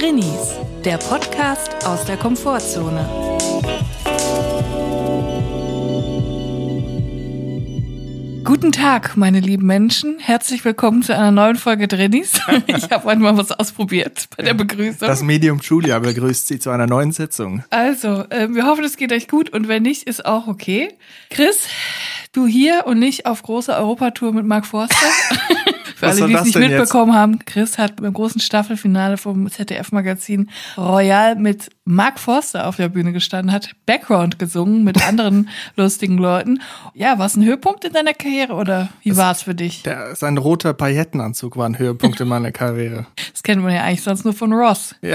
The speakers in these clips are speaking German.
Drinnies, der Podcast aus der Komfortzone. Guten Tag, meine lieben Menschen. Herzlich willkommen zu einer neuen Folge Drinnies. Ich habe heute mal was ausprobiert bei der Begrüßung. Das Medium Julia begrüßt Sie zu einer neuen Sitzung. Also, wir hoffen, es geht euch gut und wenn nicht, ist auch okay. Chris, du hier und nicht auf großer Europatour mit Mark Forster. Für alle, die es nicht mitbekommen haben, Chris hat beim großen Staffelfinale vom ZDF-Magazin Royal mit Mark Forster auf der Bühne gestanden, hat Background gesungen mit anderen lustigen Leuten. Ja, war es ein Höhepunkt in deiner Karriere oder wie war es für dich? Sein roter Paillettenanzug war ein Höhepunkt in meiner Karriere. Das kennt man ja eigentlich sonst nur von Ross. Ja,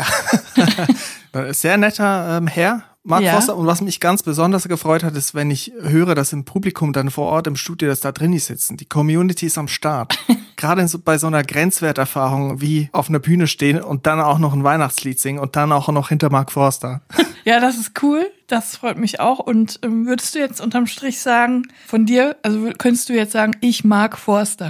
sehr netter Herr. Mark Forster. Und was mich ganz besonders gefreut hat, ist, wenn ich höre, dass im Publikum dann vor Ort im Studio, dass da drin sitzen. Die Community ist am Start. Gerade bei so einer Grenzwerterfahrung wie auf einer Bühne stehen und dann auch noch ein Weihnachtslied singen und dann auch noch hinter Mark Forster. Ja, das ist cool. Das freut mich auch. Und würdest du jetzt unterm Strich sagen, von dir, also könntest du jetzt sagen, ich mag Forster?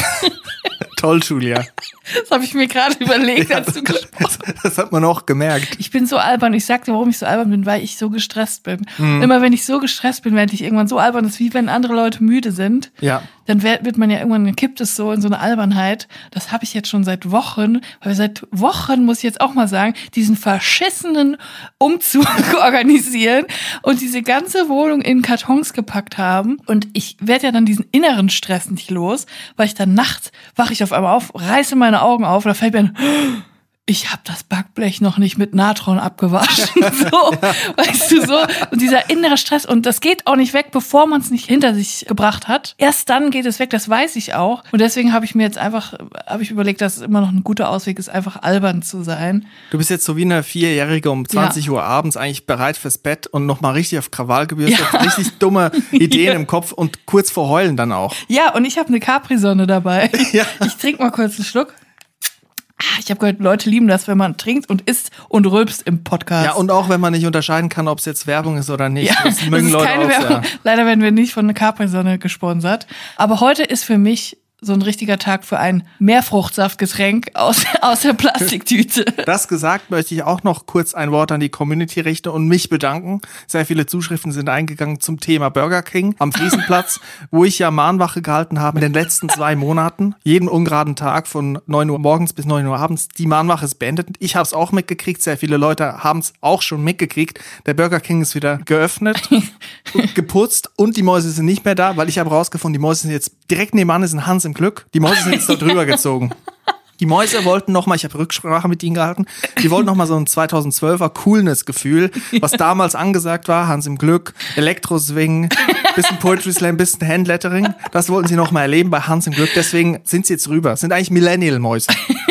Toll, Julia. Das habe ich mir gerade überlegt, als du gesprochen hast. Das hat man auch gemerkt. Ich bin so albern. Ich sag dir, warum ich so albern bin, weil ich so gestresst bin. Immer wenn ich so gestresst bin, werde ich irgendwann so albern. Das ist wie wenn andere Leute müde sind. Ja. Dann wird man ja irgendwann, dann kippt es so in so eine Albernheit. Das habe ich jetzt schon seit Wochen. Weil seit Wochen, muss ich jetzt auch mal sagen, diesen verschissenen Umzug organisieren und diese ganze Wohnung in Kartons gepackt haben. Und ich werde ja dann diesen inneren Stress nicht los, weil ich dann nachts wache ich auf einmal auf, reiße meine Augen auf, da fällt mir ein, ich habe das Backblech noch nicht mit Natron abgewaschen. So, weißt du, so. Und dieser innere Stress, und das geht auch nicht weg, bevor man es nicht hinter sich gebracht hat. Erst dann geht es weg, das weiß ich auch. Und deswegen habe ich mir jetzt überlegt, dass es immer noch ein guter Ausweg ist, einfach albern zu sein. Du bist jetzt so wie eine Vierjährige um 20 Uhr abends eigentlich bereit fürs Bett und nochmal richtig auf Krawall gebürstet, richtig dumme Ideen im Kopf und kurz vor Heulen dann auch. Ja, und ich habe eine Capri-Sonne dabei. Ja. Ich trinke mal kurz einen Schluck. Ich habe gehört, Leute lieben das, wenn man trinkt und isst und rülpst im Podcast. Ja, und auch wenn man nicht unterscheiden kann, ob es jetzt Werbung ist oder nicht. Ja, das mögen Leute keine auch Werbung. Sehr. Leider werden wir nicht von der Capri-Sonne gesponsert. Aber heute ist für mich so ein richtiger Tag für ein Meerfruchtsaftgetränk aus der Plastiktüte. Das gesagt, möchte ich auch noch kurz ein Wort an die Community richten und mich bedanken. Sehr viele Zuschriften sind eingegangen zum Thema Burger King am Friesenplatz, wo ich ja Mahnwache gehalten habe in den letzten 2 Monaten. Jeden ungeraden Tag von 9 Uhr morgens bis 9 Uhr abends. Die Mahnwache ist beendet. Ich habe es auch mitgekriegt. Sehr viele Leute haben es auch schon mitgekriegt. Der Burger King ist wieder geöffnet, geputzt und die Mäuse sind nicht mehr da, weil ich habe rausgefunden, die Mäuse sind jetzt direkt nebenan, ist ein Hans im Glück. Die Mäuse sind jetzt da drüber gezogen. Die Mäuse wollten nochmal, ich habe Rücksprache mit ihnen gehalten, die wollten nochmal so ein 2012er Coolness-Gefühl, was damals angesagt war, Hans im Glück, Elektro-Swing, bisschen Poetry Slam, bisschen Handlettering. Das wollten sie nochmal erleben bei Hans im Glück, deswegen sind sie jetzt rüber. Sind eigentlich Millennial-Mäuse.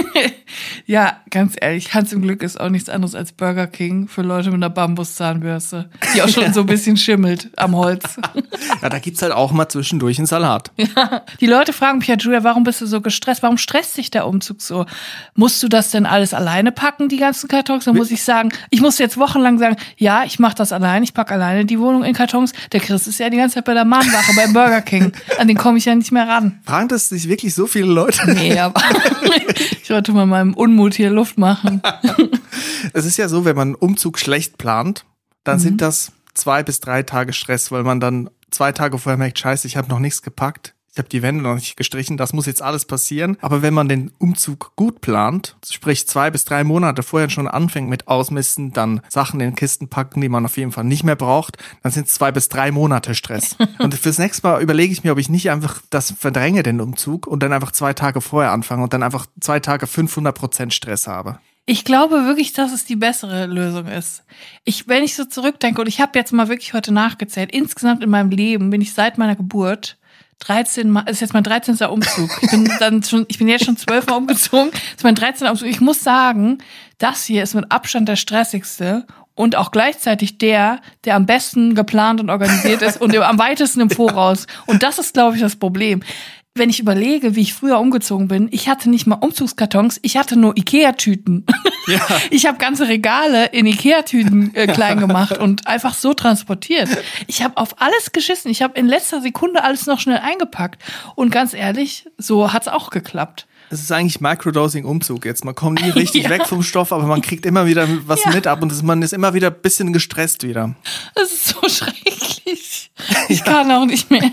Ja, ganz ehrlich, Hans im Glück ist auch nichts anderes als Burger King für Leute mit einer Bambuszahnbürste, die auch schon so ein bisschen schimmelt am Holz. Ja, da gibt's halt auch mal zwischendurch einen Salat. Ja. Die Leute fragen mich ja, Julia, warum bist du so gestresst? Warum stresst dich der Umzug so? Musst du das denn alles alleine packen, die ganzen Kartons? Dann muss ich sagen, ich muss jetzt wochenlang sagen, ja, ich mache das allein, ich packe alleine die Wohnung in Kartons. Der Chris ist ja die ganze Zeit bei der Mahnwache beim Burger King. An den komme ich ja nicht mehr ran. Fragen das sich wirklich so viele Leute? Nee, aber ich wollte mal meinem Unmut hier Luft machen. Es ist ja so, wenn man einen Umzug schlecht plant, dann sind das 2 bis 3 Tage Stress, weil man dann 2 Tage vorher merkt, scheiße, ich habe noch nichts gepackt. Ich habe die Wände noch nicht gestrichen, das muss jetzt alles passieren. Aber wenn man den Umzug gut plant, sprich 2 bis 3 Monate vorher schon anfängt mit Ausmisten, dann Sachen in Kisten packen, die man auf jeden Fall nicht mehr braucht, dann sind es 2 bis 3 Monate Stress. Und fürs nächste Mal überlege ich mir, ob ich nicht einfach das verdränge, den Umzug, und dann einfach 2 Tage vorher anfange und dann einfach 2 Tage 500% Stress habe. Ich glaube wirklich, dass es die bessere Lösung ist. Wenn ich so zurückdenke, und ich habe jetzt mal wirklich heute nachgezählt, insgesamt in meinem Leben bin ich seit meiner Geburt 13 Mal, ist jetzt mein 13. Umzug. Ich bin jetzt schon 12 Mal umgezogen. Das ist mein 13. Umzug. Ich muss sagen, das hier ist mit Abstand der stressigste und auch gleichzeitig der am besten geplant und organisiert ist und am weitesten im Voraus. Und das ist, glaube ich, das Problem. wenn ich überlege, wie ich früher umgezogen bin, ich hatte nicht mal Umzugskartons, ich hatte nur Ikea-Tüten. Ja. Ich habe ganze Regale in Ikea-Tüten klein gemacht und einfach so transportiert. Ich habe auf alles geschissen. Ich habe in letzter Sekunde alles noch schnell eingepackt. Und ganz ehrlich, so hat's auch geklappt. Es ist eigentlich Microdosing-Umzug jetzt. Man kommt nie richtig weg vom Stoff, aber man kriegt immer wieder was mit ab und man ist immer wieder ein bisschen gestresst wieder. Das ist so schrecklich. Ich kann auch nicht mehr.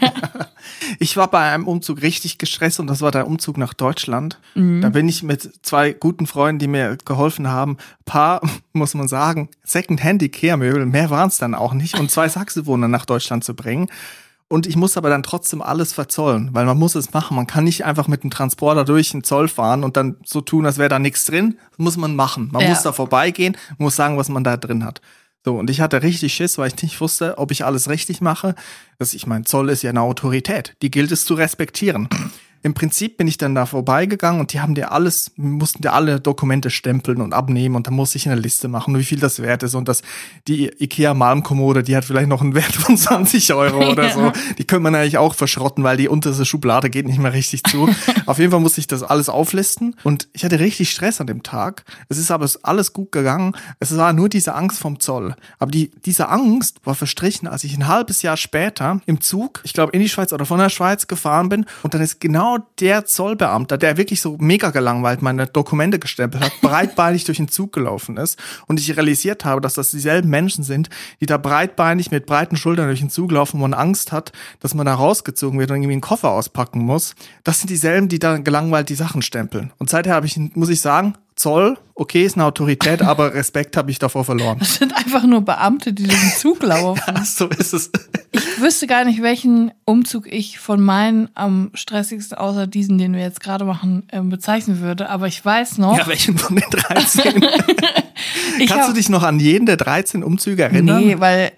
Ich war bei einem Umzug richtig gestresst und das war der Umzug nach Deutschland. Mhm. Da bin ich mit 2 guten Freunden, die mir geholfen haben, paar, muss man sagen, Second-Hand-Ikea-Möbel, mehr waren es dann auch nicht, und 2 Saxophone nach Deutschland zu bringen. Und ich muss aber dann trotzdem alles verzollen, weil man muss es machen. Man kann nicht einfach mit dem Transporter durch den Zoll fahren und dann so tun, als wäre da nichts drin. Das muss man machen. Man muss da vorbeigehen, muss sagen, was man da drin hat. So, und ich hatte richtig Schiss, weil ich nicht wusste, ob ich alles richtig mache. Ich meine, Zoll ist ja eine Autorität. Die gilt es zu respektieren. Im Prinzip bin ich dann da vorbeigegangen und die haben mussten dir alle Dokumente stempeln und abnehmen und dann musste ich eine Liste machen, wie viel das wert ist und die Ikea-Malmkommode, die hat vielleicht noch einen Wert von 20 € oder so. Die könnte man eigentlich auch verschrotten, weil die unterste Schublade geht nicht mehr richtig zu. Auf jeden Fall musste ich das alles auflisten und ich hatte richtig Stress an dem Tag. Es ist aber alles gut gegangen. Es war nur diese Angst vom Zoll. Aber diese Angst war verstrichen, als ich ein halbes Jahr später im Zug, ich glaube in die Schweiz oder von der Schweiz gefahren bin und dann ist genau der Zollbeamter, der wirklich so mega gelangweilt meine Dokumente gestempelt hat, breitbeinig durch den Zug gelaufen ist und ich realisiert habe, dass das dieselben Menschen sind, die da breitbeinig mit breiten Schultern durch den Zug laufen, wo man Angst hat, dass man da rausgezogen wird und irgendwie einen Koffer auspacken muss. Das sind dieselben, die da gelangweilt die Sachen stempeln. Und seither muss ich sagen, Zoll, okay, ist eine Autorität, aber Respekt habe ich davor verloren. Das sind einfach nur Beamte, die durch den Zug laufen. Ja, so ist es. Ich wüsste gar nicht, welchen Umzug ich von meinen am stressigsten, außer diesen, den wir jetzt gerade machen, bezeichnen würde. Aber ich weiß noch... Ja, welchen von den 13? Kannst du dich noch an jeden der 13 Umzüge erinnern? Nee, weil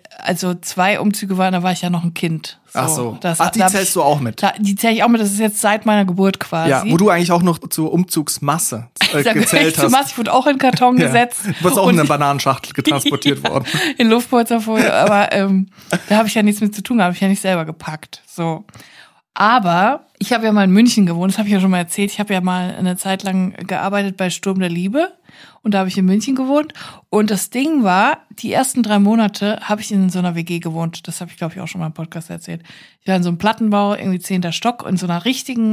2 Umzüge waren, da war ich ja noch ein Kind. So. Die zählst du auch mit? Die zähle ich auch mit, das ist jetzt seit meiner Geburt quasi. Ja, wo du eigentlich auch noch zur Umzugsmasse gezählt hast. Ich wurde auch in den Karton gesetzt. Du bist auch in eine Bananenschachtel getransportiert worden. In Luftpolsterfolie, aber da habe ich ja nichts mit zu tun, habe ich ja nicht selber gepackt. So. Aber ich habe ja mal in München gewohnt, das habe ich ja schon mal erzählt. Ich habe ja mal eine Zeit lang gearbeitet bei Sturm der Liebe und da habe ich in München gewohnt. Und das Ding war, die ersten 3 Monate habe ich in so einer WG gewohnt. Das habe ich, glaube ich, auch schon mal im Podcast erzählt. Ich war in so einem Plattenbau, irgendwie 10. Stock, in so einer richtigen,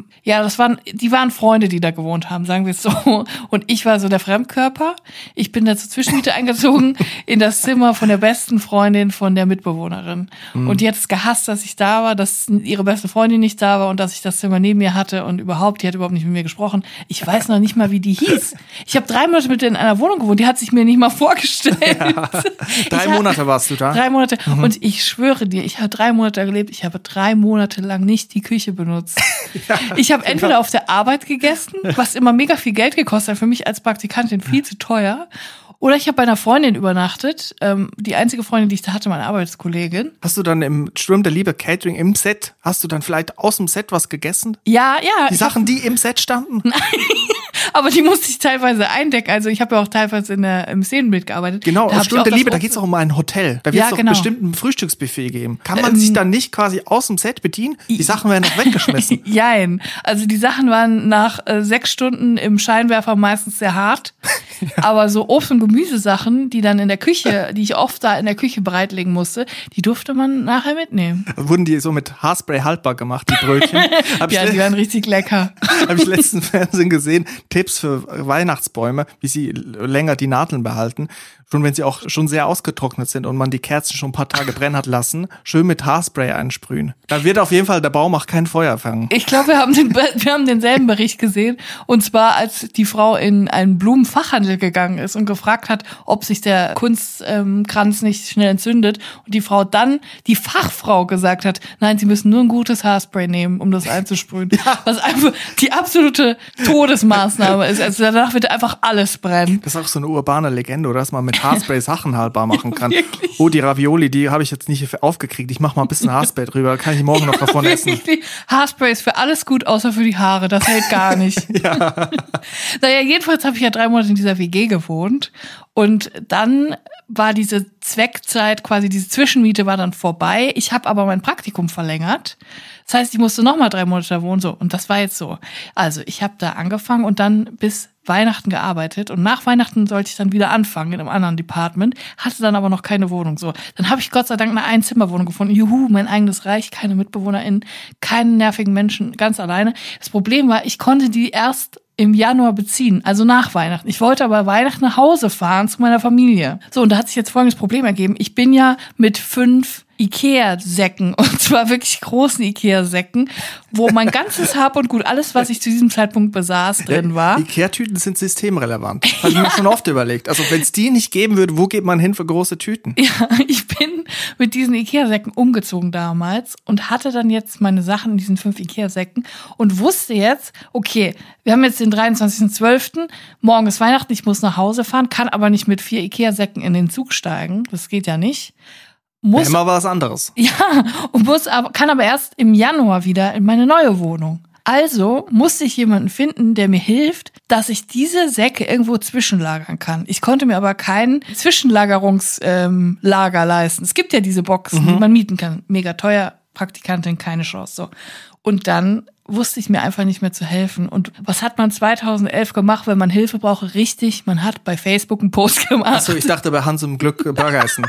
die waren Freunde, die da gewohnt haben, sagen wir es so. Und ich war so der Fremdkörper. Ich bin da zur Zwischenmiete eingezogen in das Zimmer von der besten Freundin von der Mitbewohnerin. Mhm. Und die hat es gehasst, dass ich da war, dass ihre beste Freundin nicht da war und dass ich das Zimmer neben mir hatte und überhaupt, die hat überhaupt nicht mit mir gesprochen. Ich weiß noch nicht mal, wie die hieß. Ich habe 3 Monate mit der in einer Wohnung gewohnt, die hat sich mir nicht mal vorgestellt. Ja. 3 Monate warst du da? 3 Monate. Mhm. Und ich schwöre dir, ich habe 3 Monate gelebt, ich habe 3 Monate lang nicht die Küche benutzt. Ja, ich habe entweder auf der Arbeit gegessen, was immer mega viel Geld gekostet hat, für mich als Praktikantin viel zu teuer. Oder ich habe bei einer Freundin übernachtet, die einzige Freundin, die ich da hatte, meine Arbeitskollegin. Hast du dann im Sturm der Liebe Catering im Set, hast du dann vielleicht aus dem Set was gegessen? Ja. Die Sachen, die im Set standen? Nein, aber die musste ich teilweise eindecken. Also ich habe ja auch teilweise im Szenenbild gearbeitet. Genau, im Sturm der Liebe, da geht's auch um ein Hotel. Da wird es doch bestimmt ein Frühstücksbuffet geben. Kann man sich dann nicht quasi aus dem Set bedienen? Die Sachen werden noch weggeschmissen. Jein. Also die Sachen waren nach 6 Stunden im Scheinwerfer meistens sehr hart. Ja. Aber so Obst- und Gemüsesachen, die dann in der Küche, die ich oft da in der Küche bereitlegen musste, die durfte man nachher mitnehmen. Wurden die so mit Haarspray haltbar gemacht, die Brötchen? Die waren richtig lecker. Habe ich letzten Fernsehen gesehen, Tipps für Weihnachtsbäume, wie sie länger die Nadeln behalten. Schon wenn sie auch schon sehr ausgetrocknet sind und man die Kerzen schon ein paar Tage brennen hat lassen, schön mit Haarspray einsprühen. Da wird auf jeden Fall der Baum auch kein Feuer fangen. Ich glaube, wir haben denselben Bericht gesehen. Und zwar, als die Frau in einen Blumenfachhandel gegangen ist und gefragt hat, ob sich der Kunstkranz nicht schnell entzündet. Und die Fachfrau gesagt hat, nein, sie müssen nur ein gutes Haarspray nehmen, um das einzusprühen. Ja. Was einfach die absolute Todesmaßnahme ist. Also danach wird einfach alles brennen. Das ist auch so eine urbane Legende, oder? Dass man mit Haarspray Sachen haltbar machen kann. Wirklich? Oh, die Ravioli, die habe ich jetzt nicht aufgekriegt. Ich mache mal ein bisschen Haarspray drüber. Kann ich morgen noch davon essen. Haarspray ist für alles gut, außer für die Haare. Das hält gar nicht. Ja. Naja, jedenfalls habe ich ja 3 Monate in dieser WG gewohnt. Und dann war diese Zweckzeit, quasi diese Zwischenmiete war dann vorbei. Ich habe aber mein Praktikum verlängert. Das heißt, ich musste nochmal 3 Monate da wohnen. So. Und das war jetzt so. Also ich habe da angefangen und dann bis Weihnachten gearbeitet. Und nach Weihnachten sollte ich dann wieder anfangen in einem anderen Department. Hatte dann aber noch keine Wohnung. So. Dann habe ich Gott sei Dank eine Einzimmerwohnung gefunden. Juhu, mein eigenes Reich, keine MitbewohnerInnen, keinen nervigen Menschen, ganz alleine. Das Problem war, ich konnte die erst im Januar beziehen, also nach Weihnachten. Ich wollte aber Weihnachten nach Hause fahren zu meiner Familie. So, und da hat sich jetzt folgendes Problem ergeben. Ich bin ja mit 5 Ikea-Säcken, und zwar wirklich großen Ikea-Säcken, wo mein ganzes Hab und Gut, alles, was ich zu diesem Zeitpunkt besaß, drin war. Ikea-Tüten sind systemrelevant. Habe ich mir schon oft überlegt. Also wenn es die nicht geben würde, wo geht man hin für große Tüten? Ja, ich bin mit diesen Ikea-Säcken umgezogen damals und hatte dann jetzt meine Sachen in diesen 5 Ikea-Säcken und wusste jetzt, okay, wir haben jetzt den 23.12., morgen ist Weihnachten, ich muss nach Hause fahren, kann aber nicht mit 4 Ikea-Säcken in den Zug steigen. Das geht ja nicht. Immer was anderes. Ja, und kann aber erst im Januar wieder in meine neue Wohnung. Also musste ich jemanden finden, der mir hilft, dass ich diese Säcke irgendwo zwischenlagern kann. Ich konnte mir aber kein Zwischenlagerungslager leisten. Es gibt ja diese Boxen, die man mieten kann. Mega teuer, Praktikantin, keine Chance. So. Und dann wusste ich mir einfach nicht mehr zu helfen. Und was hat man 2011 gemacht, wenn man Hilfe brauche? Richtig, man hat bei Facebook einen Post gemacht. Achso, ich dachte bei Hans im Glück Burger essen.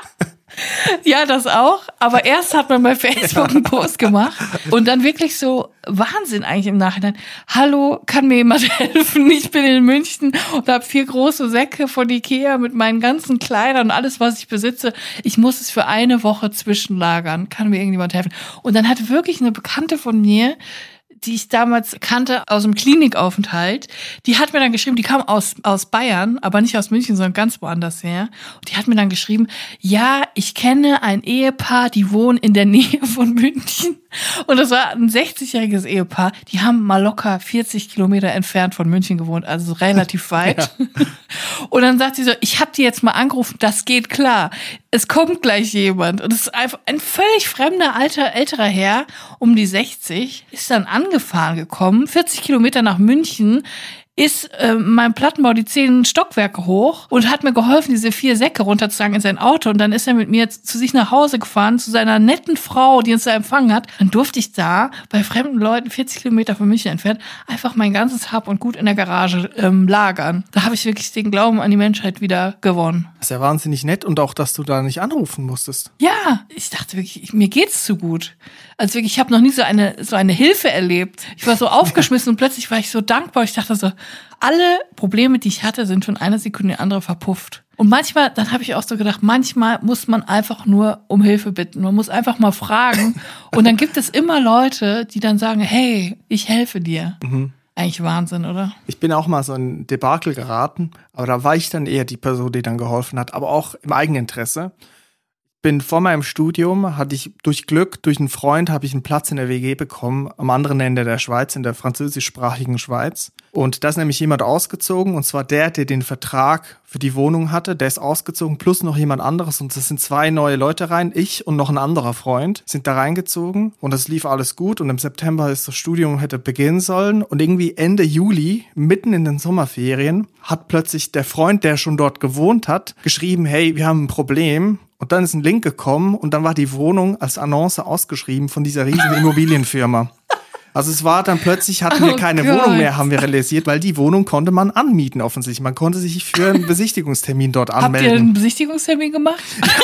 Ja, das auch. Aber erst hat man bei Facebook einen Post gemacht und dann wirklich so Wahnsinn eigentlich im Nachhinein. Hallo, kann mir jemand helfen? Ich bin in München und habe 4 große Säcke von Ikea mit meinen ganzen Kleidern und alles, was ich besitze. Ich muss es für eine Woche zwischenlagern. Kann mir irgendjemand helfen? Und dann hat wirklich eine Bekannte von mir, die ich damals kannte aus dem Klinikaufenthalt, die hat mir dann geschrieben, die kam aus Bayern, aber nicht aus München, sondern ganz woanders her. Und die hat mir dann geschrieben, ja, ich kenne ein Ehepaar, die wohnen in der Nähe von München. Und das war ein 60-jähriges Ehepaar, die haben mal locker 40 Kilometer entfernt von München gewohnt, also relativ weit. Ja. Und dann sagt sie so, ich habe die jetzt mal angerufen, das geht klar. Es kommt gleich jemand. Und es ist einfach ein völlig fremder, älterer Herr, um die 60, ist dann angefahren gekommen, 40 Kilometer nach München, ist mein Plattenbau die 10 Stockwerke hoch und hat mir geholfen, diese 4 Säcke runterzutragen in sein Auto. Und dann ist er mit mir zu sich nach Hause gefahren, zu seiner netten Frau, die uns da empfangen hat. Dann durfte ich da bei fremden Leuten 40 Kilometer von München entfernt einfach mein ganzes Hab und Gut in der Garage lagern. Da habe ich wirklich den Glauben an die Menschheit wieder gewonnen. Das ist ja wahnsinnig nett und auch, dass du da nicht anrufen musstest. Ja, ich dachte wirklich, mir geht's zu gut. Also wirklich, ich habe noch nie so eine Hilfe erlebt. Ich war so aufgeschmissen und plötzlich war ich so dankbar. Ich dachte so, alle Probleme, die ich hatte, sind von einer Sekunde in die andere verpufft. Und manchmal, dann habe ich auch so gedacht, manchmal muss man einfach nur um Hilfe bitten. Man muss einfach mal fragen. Und dann gibt es immer Leute, die dann sagen, hey, ich helfe dir. Mhm. Eigentlich Wahnsinn, oder? Ich bin auch mal so in Debakel geraten, aber da war ich dann eher die Person, die dann geholfen hat, aber auch im Eigeninteresse. Bin vor meinem Studium, hatte ich durch Glück, durch einen Freund, habe ich einen Platz in der WG bekommen, am anderen Ende der Schweiz, in der französischsprachigen Schweiz. Und da ist nämlich jemand ausgezogen, und zwar der den Vertrag für die Wohnung hatte, der ist ausgezogen, plus noch jemand anderes. Und das sind 2 neue Leute rein, ich und noch ein anderer Freund, sind da reingezogen. Und das lief alles gut. Und im September ist das Studium hätte beginnen sollen. Und irgendwie Ende Juli, mitten in den Sommerferien, hat plötzlich der Freund, der schon dort gewohnt hat, geschrieben, hey, wir haben ein Problem. Und dann ist ein Link gekommen und dann war die Wohnung als Annonce ausgeschrieben von dieser riesigen Immobilienfirma. Also es war dann plötzlich, hatten wir keine Wohnung mehr, haben wir realisiert, weil die Wohnung konnte man anmieten offensichtlich. Man konnte sich für einen Besichtigungstermin dort anmelden. Habt ihr einen Besichtigungstermin gemacht?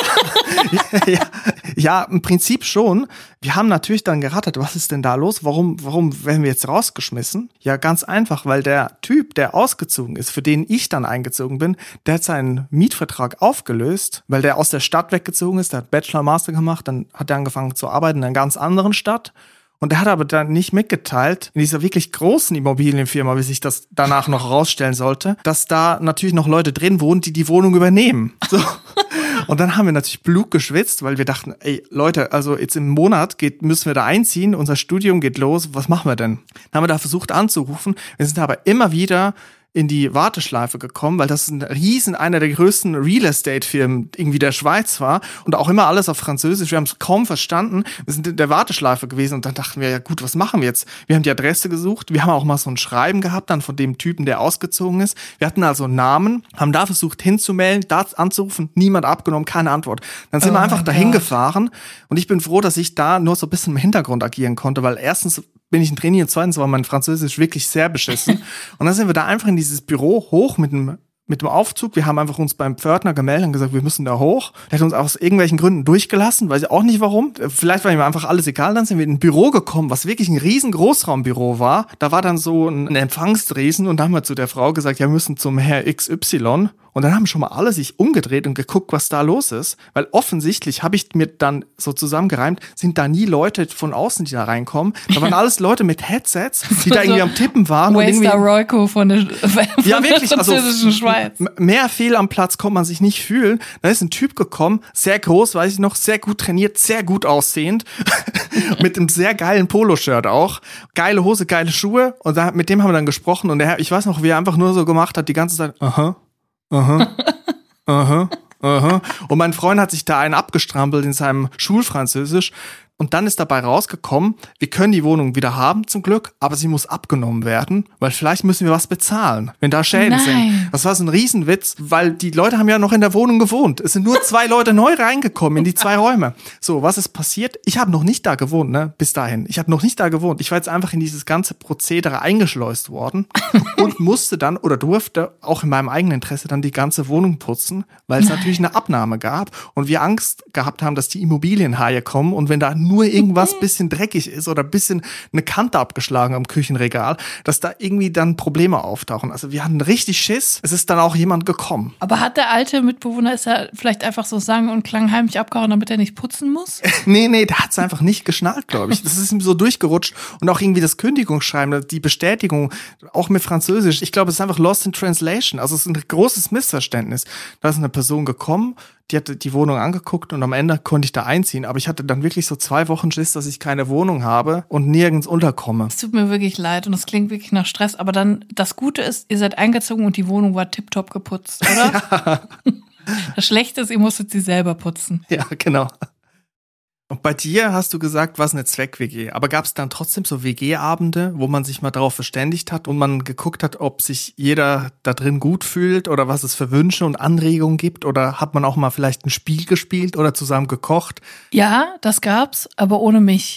Ja, im Prinzip schon. Wir haben natürlich dann gerattert, was ist denn da los? Warum werden wir jetzt rausgeschmissen? Ja, ganz einfach, weil der Typ, der ausgezogen ist, für den ich dann eingezogen bin, der hat seinen Mietvertrag aufgelöst, weil der aus der Stadt weggezogen ist, der hat Bachelor, Master gemacht, dann hat er angefangen zu arbeiten in einer ganz anderen Stadt. Und er hat aber dann nicht mitgeteilt, in dieser wirklich großen Immobilienfirma, wie sich das danach noch herausstellen sollte, dass da natürlich noch Leute drin wohnen, die Wohnung übernehmen. So. Und dann haben wir natürlich Blut geschwitzt, weil wir dachten, ey Leute, also jetzt im Monat müssen wir da einziehen, unser Studium geht los, was machen wir denn? Dann haben wir da versucht anzurufen, wir sind aber immer wieder in die Warteschleife gekommen, weil das einer der größten Real Estate-Firmen irgendwie der Schweiz war und auch immer alles auf Französisch. Wir haben es kaum verstanden. Wir sind in der Warteschleife gewesen und dann dachten wir, ja gut, was machen wir jetzt? Wir haben die Adresse gesucht. Wir haben auch mal so ein Schreiben gehabt dann von dem Typen, der ausgezogen ist. Wir hatten also einen Namen, haben da versucht hinzumelden, da anzurufen, niemand abgenommen, keine Antwort. Dann sind wir einfach dahin gefahren und ich bin froh, dass ich da nur so ein bisschen im Hintergrund agieren konnte, weil erstens bin ich ein Trainee und zweitens war mein Französisch wirklich sehr beschissen. Und dann sind wir da einfach in dieses Büro hoch mit dem Aufzug. Wir haben einfach uns beim Pförtner gemeldet und gesagt, wir müssen da hoch. Der hat uns aus irgendwelchen Gründen durchgelassen, weiß ich auch nicht warum. Vielleicht war ihm einfach alles egal. Dann sind wir in ein Büro gekommen, was wirklich ein riesen Großraumbüro war. Da war dann so ein Empfangsdresen und da haben wir zu der Frau gesagt, ja, wir müssen zum Herr XY. Und dann haben schon mal alle sich umgedreht und geguckt, was da los ist. Weil offensichtlich, habe ich mir dann so zusammengereimt, sind da nie Leute von außen, die da reinkommen. Da waren alles Leute mit Headsets, die da irgendwie am Tippen waren. Waster Royco von der französischen Schweiz. Mehr fehl am Platz konnte man sich nicht fühlen. Da ist ein Typ gekommen, sehr groß, weiß ich noch, sehr gut trainiert, sehr gut aussehend. Mit einem sehr geilen Poloshirt auch. Geile Hose, geile Schuhe. Und mit dem haben wir dann gesprochen. Und ich weiß noch, wie er einfach nur so gemacht hat, die ganze Zeit, aha. Und mein Freund hat sich da einen abgestrampelt in seinem Schulfranzösisch. Und dann ist dabei rausgekommen, wir können die Wohnung wieder haben zum Glück, aber sie muss abgenommen werden, weil vielleicht müssen wir was bezahlen, wenn da Schäden sind. Das war so ein Riesenwitz, weil die Leute haben ja noch in der Wohnung gewohnt. Es sind nur 2 Leute neu reingekommen in die 2 Räume. So, was ist passiert? Ich habe noch nicht da gewohnt, ne? Bis dahin. Ich habe noch nicht da gewohnt. Ich war jetzt einfach in dieses ganze Prozedere eingeschleust worden und musste dann oder durfte auch in meinem eigenen Interesse dann die ganze Wohnung putzen, weil es natürlich eine Abnahme gab und wir Angst gehabt haben, dass die Immobilienhaie kommen und wenn da nur irgendwas bisschen dreckig ist oder bisschen eine Kante abgeschlagen am Küchenregal, dass da irgendwie dann Probleme auftauchen. Also wir hatten richtig Schiss. Es ist dann auch jemand gekommen. Aber hat der alte Mitbewohner, ist er vielleicht einfach so sang- und klangheimlich abgehauen, damit er nicht putzen muss? Nee, der hat es einfach nicht geschnallt, glaube ich. Das ist ihm so durchgerutscht. Und auch irgendwie das Kündigungsschreiben, die Bestätigung, auch mit Französisch. Ich glaube, es ist einfach lost in translation. Also es ist ein großes Missverständnis. Da ist eine Person gekommen, die hatte die Wohnung angeguckt und am Ende konnte ich da einziehen. Aber ich hatte dann wirklich so 2 Wochen Schiss, dass ich keine Wohnung habe und nirgends unterkomme. Es tut mir wirklich leid und es klingt wirklich nach Stress. Aber dann, das Gute ist, ihr seid eingezogen und die Wohnung war tipptopp geputzt, oder? Ja. Das Schlechte ist, ihr musstet sie selber putzen. Ja, genau. Und bei dir hast du gesagt, war es eine Zweck-WG. Aber gab es dann trotzdem so WG-Abende, wo man sich mal darauf verständigt hat und man geguckt hat, ob sich jeder da drin gut fühlt oder was es für Wünsche und Anregungen gibt? Oder hat man auch mal vielleicht ein Spiel gespielt oder zusammen gekocht? Ja, das gab's, aber ohne mich.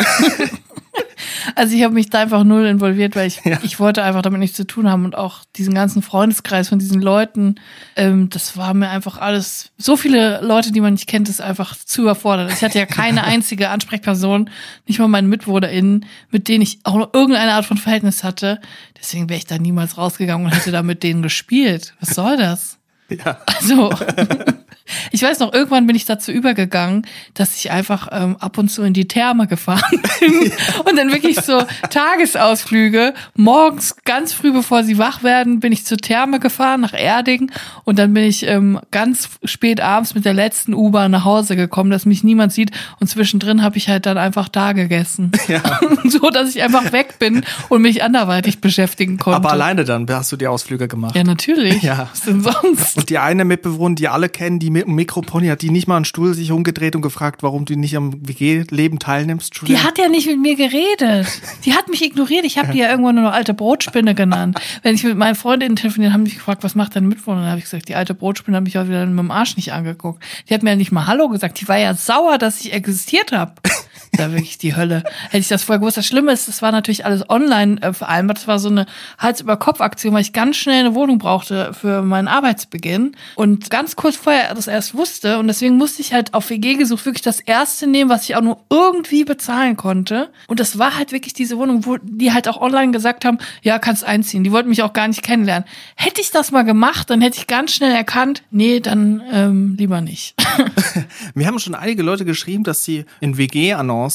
Also ich habe mich da einfach null involviert, weil ich wollte einfach damit nichts zu tun haben und auch diesen ganzen Freundeskreis von diesen Leuten, das war mir einfach alles, so viele Leute, die man nicht kennt, ist einfach zu überfordert. Ich hatte ja keine einzige Ansprechperson, nicht mal meine MitwohnerInnen, mit denen ich auch noch irgendeine Art von Verhältnis hatte. Deswegen wäre ich da niemals rausgegangen und hätte da mit denen gespielt. Was soll das? Ja. Also, ich weiß noch, irgendwann bin ich dazu übergegangen, dass ich einfach ab und zu in die Therme gefahren bin und dann wirklich so Tagesausflüge. Morgens ganz früh, bevor sie wach werden, bin ich zur Therme gefahren nach Erding und dann bin ich ganz spät abends mit der letzten U-Bahn nach Hause gekommen, dass mich niemand sieht und zwischendrin habe ich halt dann einfach da gegessen. Ja. So, dass ich einfach weg bin und mich anderweitig beschäftigen konnte. Aber alleine dann hast du die Ausflüge gemacht? Ja, natürlich. Ja. Was denn sonst? Und die eine Mitbewohnerin, die alle kennen, die mit dem Mikropony, hat die nicht mal einen Stuhl sich umgedreht und gefragt, warum du nicht am WG-Leben teilnimmst? Die hat ja nicht mit mir geredet. Die hat mich ignoriert. Ich habe die ja irgendwann nur noch alte Brotspinne genannt. Wenn ich mit meinen Freundinnen telefoniert, haben mich gefragt, was macht deine Mitbewohnerin? Dann habe ich gesagt, die alte Brotspinne hat mich auch wieder mit dem Arsch nicht angeguckt. Die hat mir ja nicht mal Hallo gesagt. Die war ja sauer, dass ich existiert habe. Das war wirklich die Hölle. Hätte ich das vorher gewusst. Das Schlimme ist, das war natürlich alles online vereinbart. Das war so eine Hals-über-Kopf-Aktion, weil ich ganz schnell eine Wohnung brauchte für meinen Arbeitsbeginn. Und ganz kurz vorher das erst wusste. Und deswegen musste ich halt auf WG gesucht wirklich das erste nehmen, was ich auch nur irgendwie bezahlen konnte. Und das war halt wirklich diese Wohnung, wo die halt auch online gesagt haben, ja, kannst einziehen. Die wollten mich auch gar nicht kennenlernen. Hätte ich das mal gemacht, dann hätte ich ganz schnell erkannt, nee, dann lieber nicht. Mir haben schon einige Leute geschrieben, dass sie in WG-Annoncen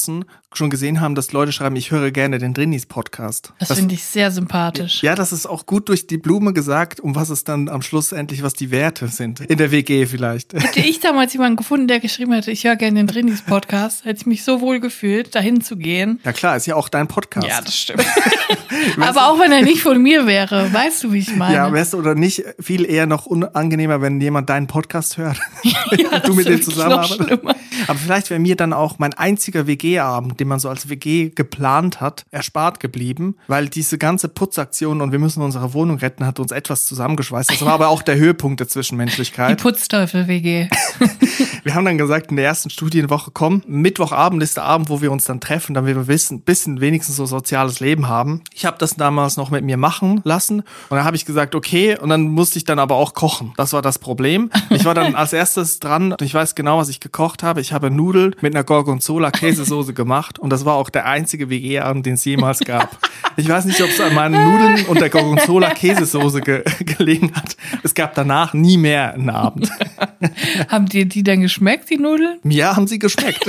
schon gesehen haben, dass Leute schreiben, ich höre gerne den Drinis-Podcast. Das finde ich sehr sympathisch. Ja, das ist auch gut durch die Blume gesagt, um was es dann am Schluss endlich, was die Werte sind. In der WG vielleicht. Hätte ich damals jemanden gefunden, der geschrieben hätte, ich höre gerne den Drinis-Podcast, hätte ich mich so wohl gefühlt, dahin zu gehen. Ja klar, ist ja auch dein Podcast. Ja, das stimmt. Aber auch wenn er nicht von mir wäre, weißt du, wie ich meine? Ja, wärst du oder nicht viel eher noch unangenehmer, wenn jemand deinen Podcast hört? Ja, du mit dem zusammenarbeitest. Aber vielleicht wäre mir dann auch mein einziger WG-Abend, den man so als WG geplant hat, erspart geblieben, weil diese ganze Putzaktion und wir müssen unsere Wohnung retten, hat uns etwas zusammengeschweißt. Das war aber auch der Höhepunkt der Zwischenmenschlichkeit. Die Putzteufel-WG. Wir haben dann gesagt, in der ersten Studienwoche, komm, Mittwochabend ist der Abend, wo wir uns dann treffen, damit wir ein bisschen wenigstens so soziales Leben haben. Ich habe das damals noch mit mir machen lassen und dann habe ich gesagt, okay, und dann musste ich dann aber auch kochen. Das war das Problem. Ich war dann als erstes dran und ich weiß genau, was ich gekocht habe. Ich habe Nudeln mit einer Gorgonzola-Käsesoße gemacht und das war auch der einzige WG-Abend, den es jemals gab. Ich weiß nicht, ob es an meinen Nudeln und der Gorgonzola-Käsesoße gelegen hat. Es gab danach nie mehr einen Abend. Haben dir die denn geschmeckt, die Nudeln? Ja, haben sie geschmeckt.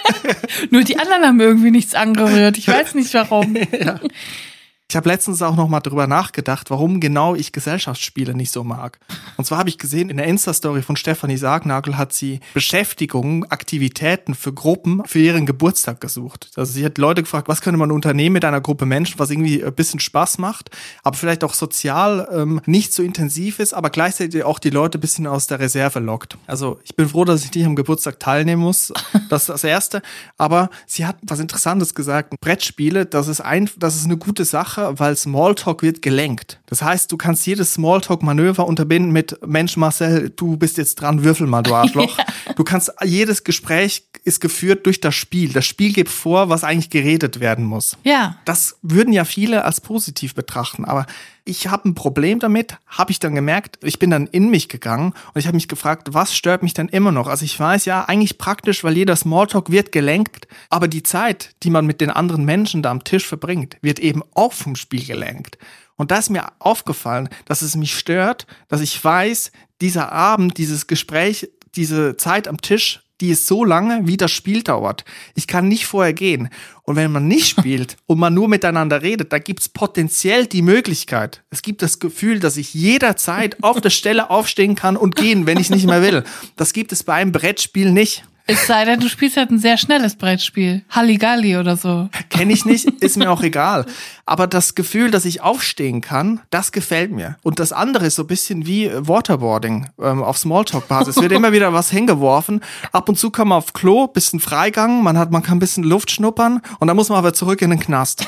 Nur die anderen haben irgendwie nichts angerührt. Ich weiß nicht, warum. Ja. Ich habe letztens auch noch mal drüber nachgedacht, warum genau ich Gesellschaftsspiele nicht so mag. Und zwar habe ich gesehen, in der Insta-Story von Stefanie Sargnagel hat sie Beschäftigungen, Aktivitäten für Gruppen für ihren Geburtstag gesucht. Also sie hat Leute gefragt, was könnte man unternehmen mit einer Gruppe Menschen, was irgendwie ein bisschen Spaß macht, aber vielleicht auch sozial nicht so intensiv ist, aber gleichzeitig auch die Leute ein bisschen aus der Reserve lockt. Also ich bin froh, dass ich nicht am Geburtstag teilnehmen muss. Das ist das Erste. Aber sie hat was Interessantes gesagt. Brettspiele, das ist eine gute Sache, weil Smalltalk wird gelenkt. Das heißt, du kannst jedes Smalltalk-Manöver unterbinden mit Mensch Marcel, du bist jetzt dran, würfel mal, du Arschloch. Ja. Du kannst, jedes Gespräch ist geführt durch das Spiel. Das Spiel gibt vor, was eigentlich geredet werden muss. Ja. Das würden ja viele als positiv betrachten, aber ich habe ein Problem damit, habe ich dann gemerkt. Ich bin dann in mich gegangen und ich habe mich gefragt, was stört mich denn immer noch? Also ich weiß ja, eigentlich praktisch, weil jeder Smalltalk wird gelenkt, aber die Zeit, die man mit den anderen Menschen da am Tisch verbringt, wird eben auch vom Spiel gelenkt. Und da ist mir aufgefallen, dass es mich stört, dass ich weiß, dieser Abend, dieses Gespräch, diese Zeit am Tisch, die ist so lange, wie das Spiel dauert. Ich kann nicht vorher gehen. Und wenn man nicht spielt und man nur miteinander redet, da gibt's potenziell die Möglichkeit. Es gibt das Gefühl, dass ich jederzeit auf der Stelle aufstehen kann und gehen, wenn ich nicht mehr will. Das gibt es bei einem Brettspiel nicht. Es sei denn, du spielst halt ein sehr schnelles Brettspiel. Halligalli oder so. Kenne ich nicht, ist mir auch egal. Aber das Gefühl, dass ich aufstehen kann, das gefällt mir. Und das andere ist so ein bisschen wie Waterboarding auf Smalltalk-Basis. Es wird immer wieder was hingeworfen. Ab und zu kann man auf Klo, bisschen Freigang, man kann ein bisschen Luft schnuppern und dann muss man aber zurück in den Knast.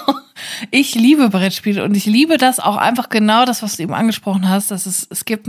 Ich liebe Brettspiele und ich liebe das auch einfach genau das, was du eben angesprochen hast, dass es gibt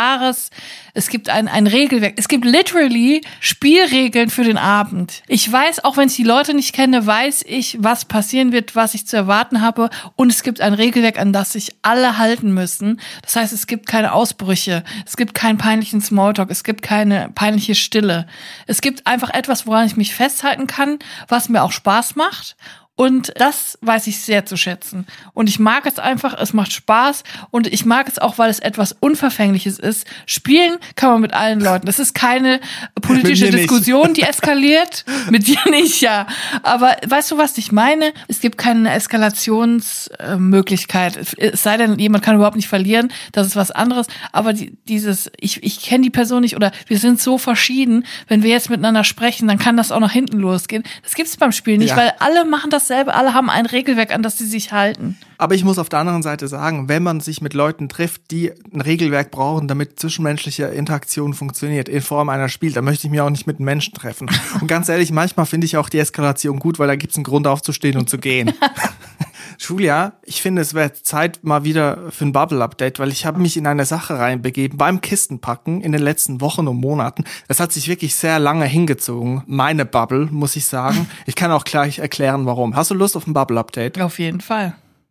es gibt ein Regelwerk, es gibt literally Spielregeln für den Abend. Ich weiß, auch wenn ich die Leute nicht kenne, weiß ich, was passieren wird, was ich zu erwarten habe und es gibt ein Regelwerk, an das sich alle halten müssen. Das heißt, es gibt keine Ausbrüche, es gibt keinen peinlichen Smalltalk, es gibt keine peinliche Stille. Es gibt einfach etwas, woran ich mich festhalten kann, was mir auch Spaß macht. Und das weiß ich sehr zu schätzen. Und ich mag es einfach, es macht Spaß. Und ich mag es auch, weil es etwas Unverfängliches ist. Spielen kann man mit allen Leuten. Es ist keine politische Diskussion, die eskaliert. Mit dir nicht, ja. Aber weißt du, was ich meine? Es gibt keine Eskalationsmöglichkeit. Es sei denn, jemand kann überhaupt nicht verlieren. Das ist was anderes. Aber ich kenne die Person nicht oder wir sind so verschieden. Wenn wir jetzt miteinander sprechen, dann kann das auch nach hinten losgehen. Das gibt's beim Spiel nicht, weil alle machen dasselbe. Alle haben ein Regelwerk, an das sie sich halten. Aber ich muss auf der anderen Seite sagen, wenn man sich mit Leuten trifft, die ein Regelwerk brauchen, damit zwischenmenschliche Interaktion funktioniert, in Form einer Spiel, dann möchte ich mich auch nicht mit einem Menschen treffen. Und ganz ehrlich, manchmal finde ich auch die Eskalation gut, weil da gibt's einen Grund aufzustehen und zu gehen. Julia, ich finde, es wäre Zeit mal wieder für ein Bubble-Update, weil ich habe mich in eine Sache reinbegeben beim Kistenpacken in den letzten Wochen und Monaten. Das hat sich wirklich sehr lange hingezogen. Meine Bubble, muss ich sagen. Ich kann auch gleich erklären, warum. Hast du Lust auf ein Bubble-Update? Auf jeden Fall.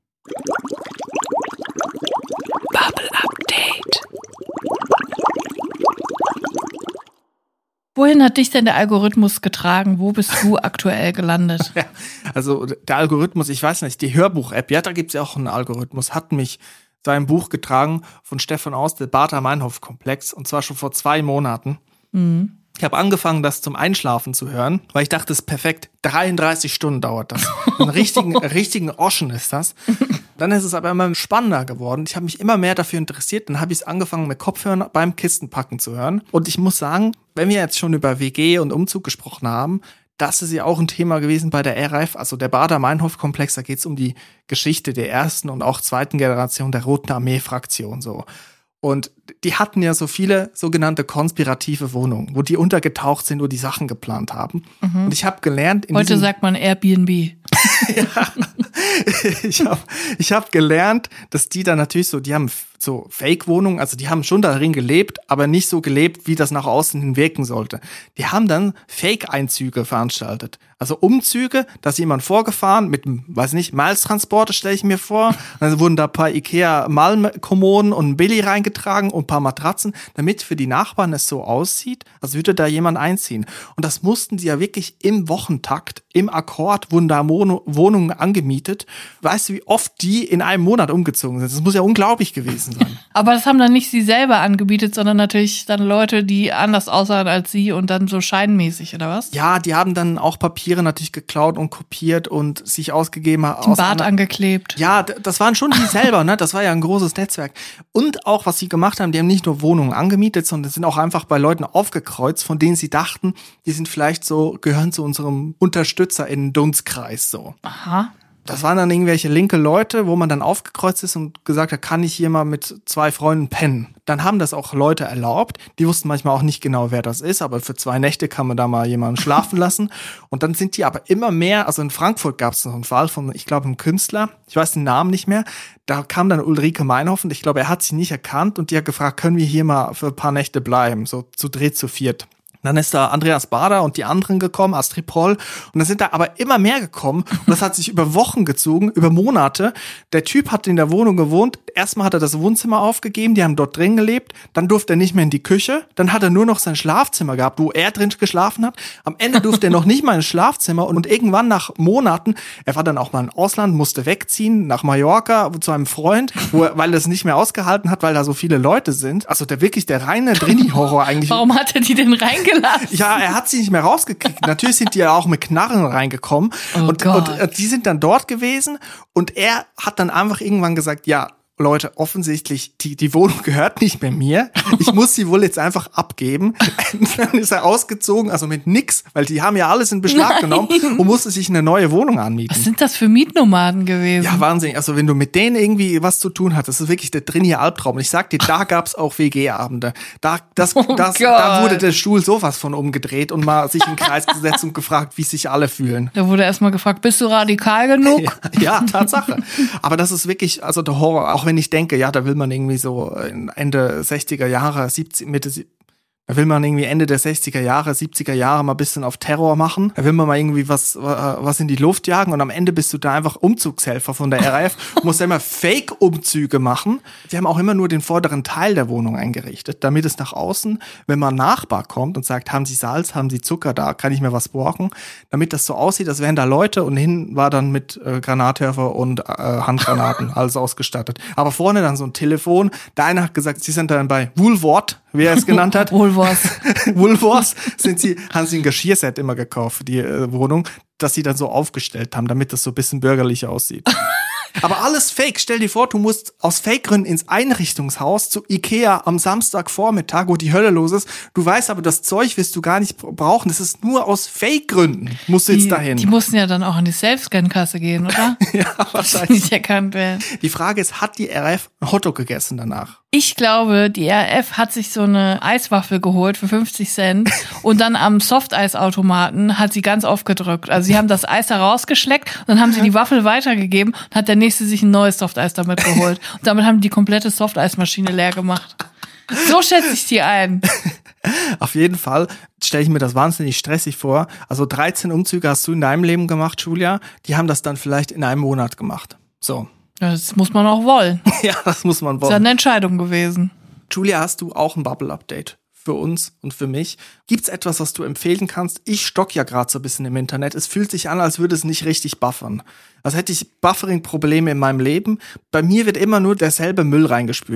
Bubble-Update. Wohin hat dich denn der Algorithmus getragen? Wo bist du aktuell gelandet? Ja, also der Algorithmus, ich weiß nicht, die Hörbuch-App, ja, da gibt's ja auch einen Algorithmus, hat mich zu einem Buch getragen von Stefan Aus, der Baader-Meinhof-Komplex, und zwar schon vor 2 Monaten. Mhm. Ich habe angefangen, das zum Einschlafen zu hören, weil ich dachte, das ist perfekt. 33 Stunden dauert das. Einen richtigen Oschen ist das. Dann ist es aber immer spannender geworden. Ich habe mich immer mehr dafür interessiert. Dann habe ich es angefangen, mit Kopfhörern beim Kistenpacken zu hören. Und ich muss sagen, wenn wir jetzt schon über WG und Umzug gesprochen haben, das ist ja auch ein Thema gewesen bei der RAF, also der Baader-Meinhof-Komplex. Da geht es um die Geschichte der ersten und auch zweiten Generation der Roten Armee-Fraktion so. Und die hatten ja so viele sogenannte konspirative Wohnungen, wo die untergetaucht sind, wo die Sachen geplant haben. Und ich habe gelernt... Heute sagt man Airbnb. Ja, ich hab gelernt, dass die da natürlich so, die haben so Fake-Wohnungen, also die haben schon darin gelebt, aber nicht so gelebt, wie das nach außen hin wirken sollte. Die haben dann Fake-Einzüge veranstaltet. Also Umzüge, da ist jemand vorgefahren mit, weiß nicht, Miles-Transporter, stelle ich mir vor. Dann wurden da ein paar Ikea-Malmkommoden und ein Billy reingetragen und ein paar Matratzen, damit für die Nachbarn es so aussieht, als würde da jemand einziehen. Und das mussten sie ja wirklich im Wochentakt, im Akkord, wurden da Wohnungen angemietet. Weißt du, wie oft die in einem Monat umgezogen sind? Das muss ja unglaublich gewesen sein. Aber das haben dann nicht sie selber angebietet, sondern natürlich dann Leute, die anders aussahen als sie und dann so scheinmäßig, oder was? Ja, die haben dann auch Papiere natürlich geklaut und kopiert und sich ausgegeben. Den Bart angeklebt. Ja, das waren schon die selber, ne? Das war ja ein großes Netzwerk. Und auch, was sie gemacht haben, die haben nicht nur Wohnungen angemietet, sondern sind auch einfach bei Leuten aufgekreuzt, von denen sie dachten, die sind vielleicht so, gehören zu unserem UnterstützerInnen-Dunstkreis, so. Aha. Das waren dann irgendwelche linke Leute, wo man dann aufgekreuzt ist und gesagt hat, kann ich hier mal mit 2 Freunden pennen. Dann haben das auch Leute erlaubt. Die wussten manchmal auch nicht genau, wer das ist, aber für 2 Nächte kann man da mal jemanden schlafen lassen. Und dann sind die aber immer mehr, also in Frankfurt gab es noch einen Fall von, ich glaube, einem Künstler, ich weiß den Namen nicht mehr, da kam dann Ulrike Meinhof und ich glaube, er hat sie nicht erkannt und die hat gefragt, können wir hier mal für ein paar Nächte bleiben, so zu dritt, zu viert. Dann ist da Andreas Baader und die anderen gekommen, Astrid Proll. Und dann sind da aber immer mehr gekommen. Und das hat sich über Wochen gezogen, über Monate. Der Typ hat in der Wohnung gewohnt. Erstmal hat er das Wohnzimmer aufgegeben. Die haben dort drin gelebt. Dann durfte er nicht mehr in die Küche. Dann hat er nur noch sein Schlafzimmer gehabt, wo er drin geschlafen hat. Am Ende durfte er noch nicht mal ins Schlafzimmer. Und irgendwann nach Monaten, er war dann auch mal im Ausland, musste wegziehen nach Mallorca zu einem Freund, weil er es nicht mehr ausgehalten hat, weil da so viele Leute sind. Also der reine Drini-Horror eigentlich. Warum hat er die denn reingelassen? Ja, er hat sie nicht mehr rausgekriegt. Natürlich sind die ja auch mit Knarren reingekommen. Und die sind dann dort gewesen. Und er hat dann einfach irgendwann gesagt, ja, Leute, offensichtlich, die Wohnung gehört nicht mehr mir. Ich muss sie wohl jetzt einfach abgeben. Dann ist er ausgezogen, also mit nix, weil die haben ja alles in Beschlag genommen und musste sich eine neue Wohnung anmieten. Was sind das für Mietnomaden gewesen? Ja, Wahnsinn. Also wenn du mit denen irgendwie was zu tun hast, das ist wirklich der Drini Albtraum. Und ich sag dir, da gab's auch WG-Abende. Da wurde der Stuhl sowas von umgedreht und mal sich in den Kreis gesetzt und gefragt, wie sich alle fühlen. Da wurde erstmal gefragt, bist du radikal genug? Ja, Tatsache. Aber das ist wirklich, also der Horror. Auch wenn ich denke, ja, da will man irgendwie so Ende 60er Jahre, da will man irgendwie Ende der 60er Jahre, 70er Jahre mal ein bisschen auf Terror machen. Da will man mal irgendwie was in die Luft jagen und am Ende bist du da einfach Umzugshelfer von der RAF. Musst ja immer Fake-Umzüge machen. Die haben auch immer nur den vorderen Teil der Wohnung eingerichtet, damit es nach außen, wenn mal ein Nachbar kommt und sagt, haben Sie Salz, haben Sie Zucker da, kann ich mir was borgen? Damit das so aussieht, als wären da Leute und hinten war dann mit Granatwerfer und Handgranaten alles ausgestattet. Aber vorne dann so ein Telefon. Der eine hat gesagt, Sie sind dann bei Woolworth, wie er es genannt hat. Woolworths haben sie ein Geschirrset immer gekauft für die Wohnung, das sie dann so aufgestellt haben, damit das so ein bisschen bürgerlich aussieht. Aber alles fake. Stell dir vor, du musst aus Fake-Gründen ins Einrichtungshaus zu Ikea am Samstagvormittag, wo die Hölle los ist. Du weißt aber, das Zeug wirst du gar nicht brauchen. Das ist nur aus Fake-Gründen. Musst du jetzt dahin. Die mussten ja dann auch an die Self-Scan-Kasse gehen, oder? Ja, wahrscheinlich. Nicht erkannt werden. Die Frage ist, hat die RAF ein Hotdog gegessen danach? Ich glaube, die RAF hat sich so eine Eiswaffel geholt für 50 Cent und dann am Softeisautomaten hat sie ganz aufgedrückt. Also sie haben das Eis da rausgeschleckt und dann haben sie die Waffel weitergegeben und hat der Nächste sich ein neues Softeis damit geholt. Und damit haben die komplette Softeismaschine leer gemacht. So schätze ich die ein. Auf jeden Fall stelle ich mir das wahnsinnig stressig vor. Also 13 Umzüge hast du in deinem Leben gemacht, Julia. Die haben das dann vielleicht in einem Monat gemacht. So. Das muss man auch wollen. Ja, das muss man wollen. Das ist eine Entscheidung gewesen. Julia, hast du auch ein Bubble-Update für uns und für mich? Gibt's etwas, was du empfehlen kannst? Ich stock ja gerade so ein bisschen im Internet. Es fühlt sich an, als würde es nicht richtig buffern. Als hätte ich Buffering-Probleme in meinem Leben. Bei mir wird immer nur derselbe Müll reingespült.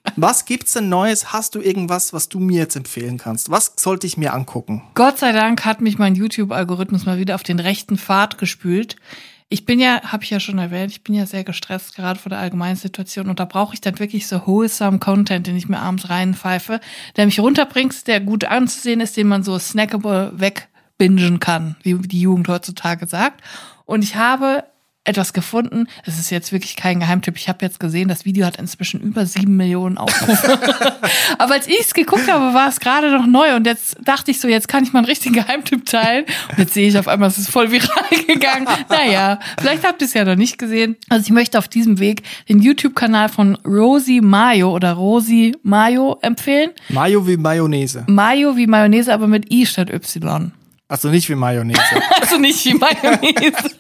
Was gibt's denn Neues? Hast du irgendwas, was du mir jetzt empfehlen kannst? Was sollte ich mir angucken? Gott sei Dank hat mich mein YouTube-Algorithmus mal wieder auf den rechten Pfad gespült. Ich bin ja, habe ich ja schon erwähnt, ich bin ja sehr gestresst, gerade vor der allgemeinen Situation. Und da brauche ich dann wirklich so wholesome Content, den ich mir abends reinpfeife, der mich runterbringt, der gut anzusehen ist, den man so snackable wegbingen kann, wie die Jugend heutzutage sagt. Und ich habe etwas gefunden. Es ist jetzt wirklich kein Geheimtipp. Ich habe jetzt gesehen, das Video hat inzwischen über 7 Millionen Aufrufe. Aber als ich es geguckt habe, war es gerade noch neu. Und jetzt dachte ich so, jetzt kann ich mal einen richtigen Geheimtipp teilen. Und jetzt sehe ich auf einmal, es ist voll viral gegangen. Naja, vielleicht habt ihr es ja noch nicht gesehen. Also ich möchte auf diesem Weg den YouTube-Kanal von Rosie Mayo oder Rosie Mayo empfehlen. Mayo wie Mayonnaise. Mayo wie Mayonnaise, aber mit I statt Y. Also nicht wie Mayonnaise. Also nicht wie Mayonnaise.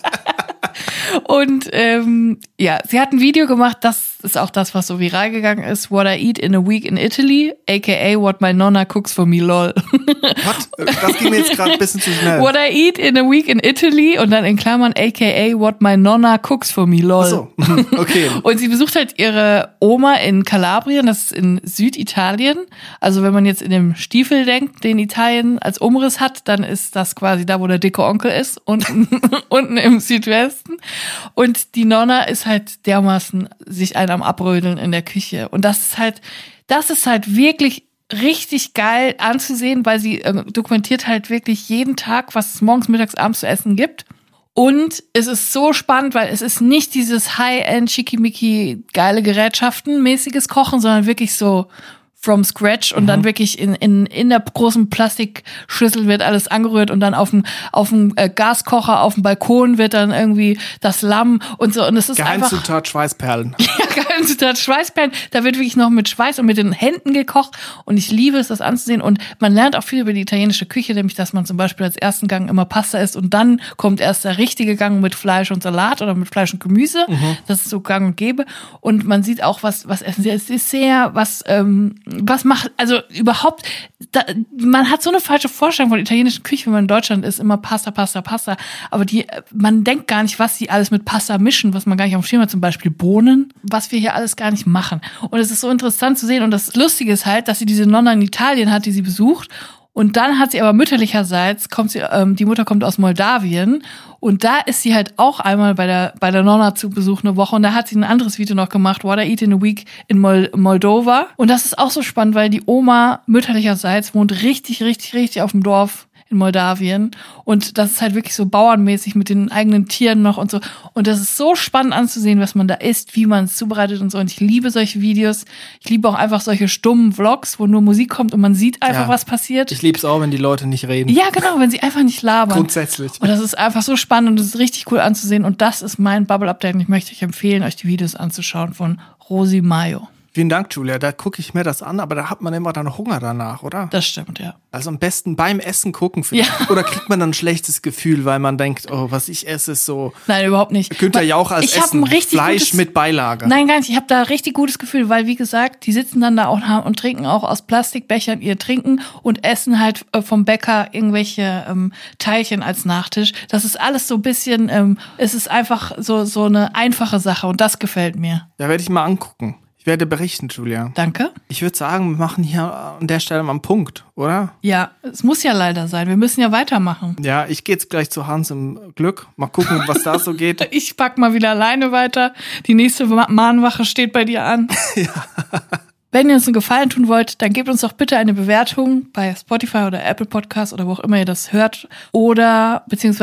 Und ja, sie hat ein Video gemacht, das ist auch das, was so viral gegangen ist. What I eat in a week in Italy, aka what my nonna cooks for me, lol. What? Das ging mir jetzt gerade ein bisschen zu schnell. What I eat in a week in Italy und dann in Klammern, aka what my nonna cooks for me, lol. Ach so, okay. Und sie besucht halt ihre Oma in Kalabrien, das ist in Süditalien. Also wenn man jetzt in dem Stiefel denkt, den Italien als Umriss hat, dann ist das quasi da, wo der dicke Onkel ist, unten im Südwesten. Und die Nonna ist halt dermaßen sich einen am Abrödeln in der Küche. Und das ist halt wirklich richtig geil anzusehen, weil sie dokumentiert halt wirklich jeden Tag, was es morgens, mittags, abends zu essen gibt. Und es ist so spannend, weil es ist nicht dieses High-End, schickimicki, geile Gerätschaften mäßiges Kochen, sondern wirklich so from scratch und dann wirklich in der großen Plastikschüssel wird alles angerührt und dann auf dem Gaskocher auf dem Balkon wird dann irgendwie das Lamm und so und es ist Geheimzutat Schweißperlen. Ja, Geheimzutat Schweißperlen. Da wird wirklich noch mit Schweiß und mit den Händen gekocht und ich liebe es, das anzusehen und man lernt auch viel über die italienische Küche, nämlich dass man zum Beispiel als ersten Gang immer Pasta isst und dann kommt erst der richtige Gang mit Fleisch und Salat oder mit Fleisch und Gemüse. Das ist so gang und gäbe und man sieht auch, was essen sie als Dessert, was macht, also überhaupt, man hat so eine falsche Vorstellung von italienischen Küche, wenn man in Deutschland ist, immer Pasta, aber man denkt gar nicht, was sie alles mit Pasta mischen, was man gar nicht auf dem Schirm hat, zum Beispiel Bohnen, was wir hier alles gar nicht machen. Und es ist so interessant zu sehen und das Lustige ist halt, dass sie diese Nonna in Italien hat, die sie besucht und dann hat sie aber mütterlicherseits, die Mutter kommt aus Moldawien und da ist sie halt auch einmal bei der Nonna zu Besuch eine Woche und da hat sie ein anderes Video noch gemacht, What I Eat in a Week in Moldova. Und das ist auch so spannend, weil die Oma mütterlicherseits wohnt richtig auf dem Dorf in Moldawien und das ist halt wirklich so bauernmäßig mit den eigenen Tieren noch und so und das ist so spannend anzusehen, was man da isst, wie man es zubereitet und so und ich liebe solche Videos, ich liebe auch einfach solche stummen Vlogs, wo nur Musik kommt und man sieht einfach, was passiert. Ich liebe es auch, wenn die Leute nicht reden. Ja, genau, wenn sie einfach nicht labern. Grundsätzlich. Und das ist einfach so spannend und das ist richtig cool anzusehen und das ist mein Bubble-Update und ich möchte euch empfehlen, euch die Videos anzuschauen von Rosie Mayo. Vielen Dank, Julia. Da gucke ich mir das an, aber da hat man immer dann Hunger danach, oder? Das stimmt, ja. Also am besten beim Essen gucken. Ja. Oder kriegt man dann ein schlechtes Gefühl, weil man denkt, oh, was ich esse, ist so... Nein, überhaupt nicht. Günther Jauch als Essen, Fleisch mit Beilage. Nein, gar nicht. Ich habe da richtig gutes Gefühl, weil, wie gesagt, die sitzen dann da auch und trinken auch aus Plastikbechern ihr Trinken und essen halt vom Bäcker irgendwelche Teilchen als Nachtisch. Das ist alles so ein bisschen, es ist einfach so eine einfache Sache und das gefällt mir. Da werde ich mal angucken. Ich werde berichten, Julia. Danke. Ich würde sagen, wir machen hier an der Stelle mal einen Punkt, oder? Ja, es muss ja leider sein. Wir müssen ja weitermachen. Ja, ich gehe jetzt gleich zu Hans im Glück. Mal gucken, was da so geht. Ich pack mal wieder alleine weiter. Die nächste Mahnwache steht bei dir an. Ja. Wenn ihr uns einen Gefallen tun wollt, dann gebt uns doch bitte eine Bewertung bei Spotify oder Apple Podcast oder wo auch immer ihr das hört oder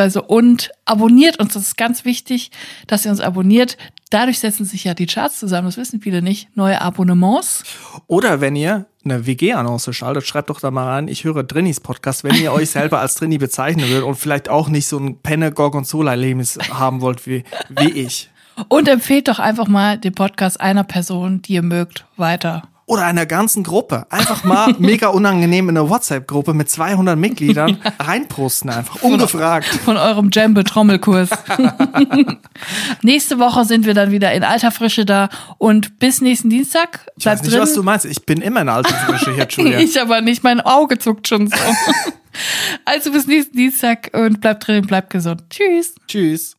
und abonniert uns. Das ist ganz wichtig, dass ihr uns abonniert. Dadurch setzen sich ja die Charts zusammen, das wissen viele nicht. Neue Abonnements. Oder wenn ihr eine WG-Annonce schaltet, schreibt doch da mal rein, ich höre Drinnis Podcast, wenn ihr euch selber als Drini bezeichnen würdet und vielleicht auch nicht so ein Penne-Gorgonzola-Lebens haben wollt wie ich. Und empfehlt doch einfach mal den Podcast einer Person, die ihr mögt, weiter. Oder einer ganzen Gruppe. Einfach mal mega unangenehm in eine WhatsApp-Gruppe mit 200 Mitgliedern reinposten einfach, ungefragt. Von eurem Djembe-Trommelkurs. Nächste Woche sind wir dann wieder in alter Frische da und bis nächsten Dienstag. Ich weiß nicht, was du meinst. Ich bin immer in alter Frische hier, Julia. Ich aber nicht, mein Auge zuckt schon so. Also bis nächsten Dienstag und bleibt drin, bleibt gesund. Tschüss. Tschüss.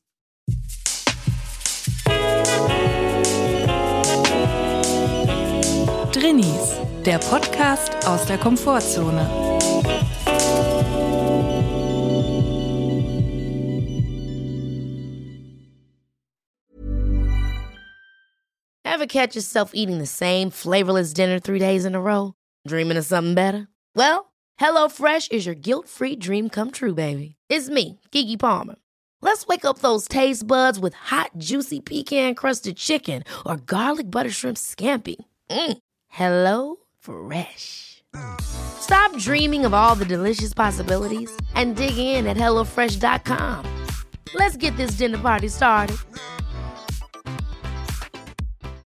Drinis, der Podcast aus der Komfortzone. Ever catch yourself eating the same flavorless dinner 3 days in a row? Dreaming of something better? Well, HelloFresh is your guilt-free dream come true, baby. It's me, Keke Palmer. Let's wake up those taste buds with hot, juicy pecan-crusted chicken or garlic butter shrimp scampi. Hello Fresh. Stop dreaming of all the delicious possibilities and dig in at HelloFresh.com. Let's get this dinner party started.